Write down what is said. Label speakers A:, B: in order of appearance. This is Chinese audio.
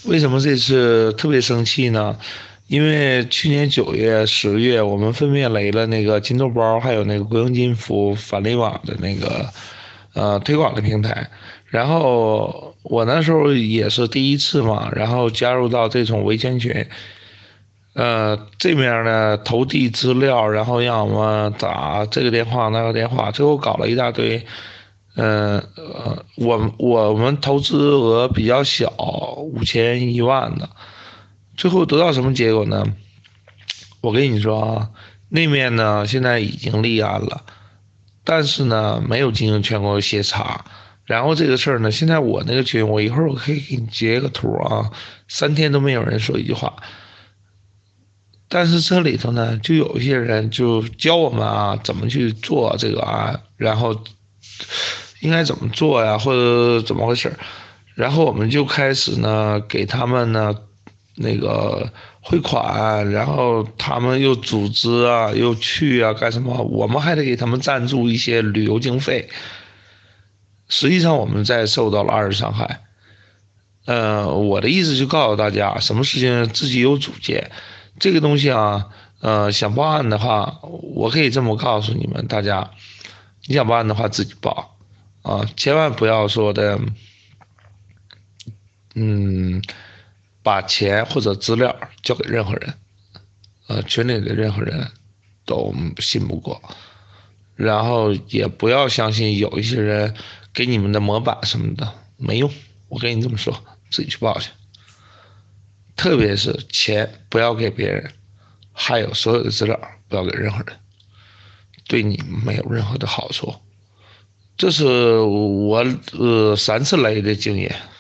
A: 为什么这次特别生气呢？因为去年9月、10月，我们分别雷了那个金豆包，还有那个国营金服返利网的那个推广的平台。然后我那时候也是第一次嘛，然后加入到这种维权群，这面呢投递资料，然后让我们打这个电话那个电话，最后搞了一大堆。我们投资额比较小，5000、1万的，最后得到什么结果呢？我跟你说啊，那面呢现在已经立案了，但是呢没有进行全国协查。然后这个事儿呢，现在我那个群，我一会儿我可以给你截个图啊，3天都没有人说一句话。但是这里头呢，就有一些人就教我们啊，怎么去做这个啊，然后应该怎么做呀，或者怎么回事，然后我们就开始呢给他们呢那个汇款，然后他们又组织啊，又去啊干什么，我们还得给他们赞助一些旅游经费，实际上我们在受到了二次伤害。我的意思就告诉大家，什么事情自己有主见。这个东西啊，想报案的话，我可以这么告诉你们大家，你想报案的话自己报啊，千万不要说的，嗯，把钱或者资料交给任何人，群里的任何人都信不过，然后也不要相信有一些人给你们的模板什么的没用，我跟你这么说，自己去报去。特别是钱不要给别人，还有所有的资料不要给任何人，对你没有任何的好处。这是我3次雷的经验。